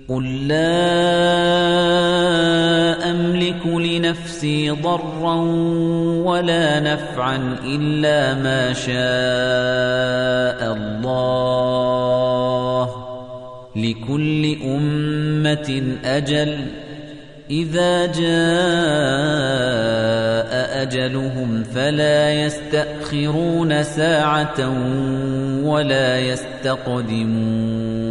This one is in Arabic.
قُل لَّا أَمْلِكُ لِنَفْسِي ضَرًّا وَلَا نَفْعًا إِلَّا مَا شَاءَ اللَّهُ ۗ لِكُلِّ أُمَّةٍ أَجَلٌ ۚ إِذَا جَاءَ أَجَلُهُمْ فَلَا يَسْتَأْخِرُونَ سَاعَةً وَلَا يَسْتَقْدِمُونَ